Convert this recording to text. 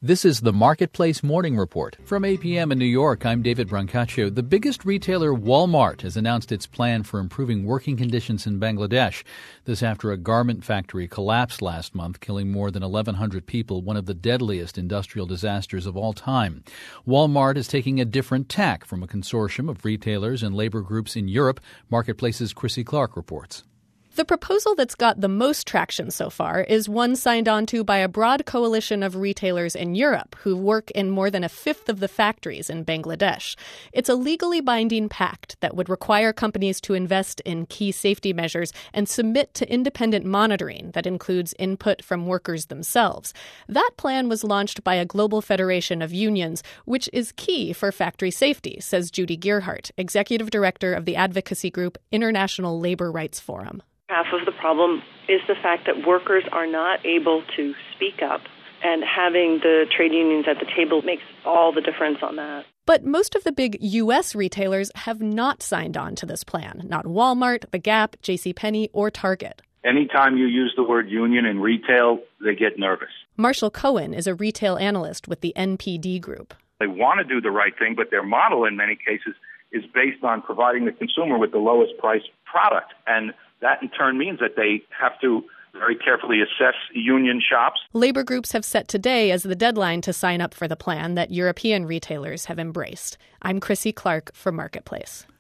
This is the Marketplace Morning Report. From 8 p.m. in New York, I'm David Brancaccio. The biggest retailer, Walmart, has announced its plan for improving working conditions in Bangladesh. This after a garment factory collapsed last month, killing more than 1,100 people, one of the deadliest industrial disasters of all time. Walmart is taking a different tack from a consortium of retailers and labor groups in Europe. Marketplace's Chrissy Clark reports. The proposal that's got the most traction so far is one signed onto by a broad coalition of retailers in Europe who work in more than a fifth of the factories in Bangladesh. It's a legally binding pact that would require companies to invest in key safety measures and submit to independent monitoring that includes input from workers themselves. That plan was launched by a global federation of unions, which is key for factory safety, says Judy Gearhart, executive director of the advocacy group International Labor Rights Forum. Half of the problem is the fact that workers are not able to speak up, and having the trade unions at the table makes all the difference on that. But most of the big U.S. retailers have not signed on to this plan, not Walmart, The Gap, JCPenney, or Target. Anytime you use the word union in retail, they get nervous. Marshall Cohen is a retail analyst with the NPD Group. They want to do the right thing, but their model in many cases is based on providing the consumer with the lowest priced product. And that in turn means that they have to very carefully assess union shops. Labor groups have set today as the deadline to sign up for the plan that European retailers have embraced. I'm Chrissy Clark for Marketplace.